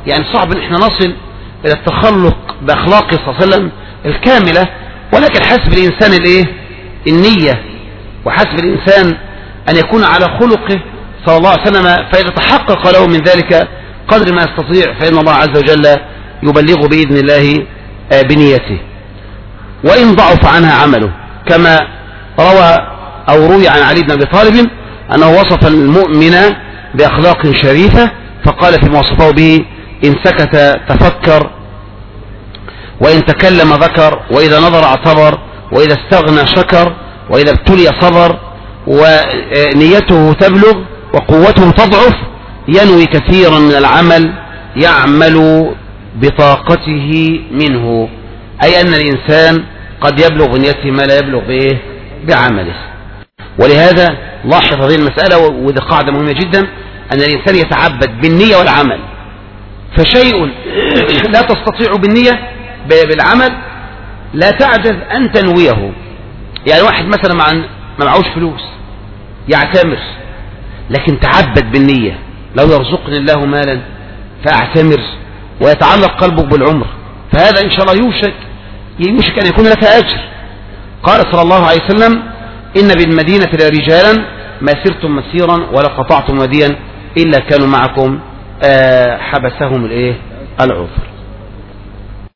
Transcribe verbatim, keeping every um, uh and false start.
يعني صعب ان احنا نصل الى التخلق باخلاقه صلى الله عليه وسلم الكاملة، ولكن حسب الانسان الايه النية، وحسب الانسان ان يكون على خلقه صلى الله عليه وسلم، فاذا تحقق له من ذلك قدر ما يستطيع فان الله عز وجل يبلغ باذن الله بنيته، وان ضعف عنها عمله، كما روى او روي عن علي بن ابي طالب انه وصف المؤمن باخلاق شريفة فقال فيما وصفه به: ان سكت تفكر، وان تكلم ذكر، واذا نظر اعتبر، واذا استغنى شكر، واذا ابتلي صبر، ونيته تبلغ وقوته تضعف، ينوي كثيرا من العمل يعمل بطاقته منه، اي ان الانسان قد يبلغ بنيته ما لا يبلغ بايه بعمله. ولهذا لاحظ هذه المسألة، وذي قاعدة مهمة جدا، أن الإنسان يتعبد بالنية والعمل، فشيء لا تستطيع بالنية بالعمل لا تعجز أن تنويه. يعني واحد مثلا ما معهوش فلوس يعتمر، لكن تعبد بالنية: لو يرزقني الله مالا فأعتمر، ويتعلق قلبه بالعمر، فهذا إن شاء الله يوشك يوشك أن يكون لك أجر. قال صلى الله عليه وسلم: إن بالمدينة لرجالا ما سرتم مسيرا ولا قطعتم وديا إلا كانوا معكم حبسهم العذر.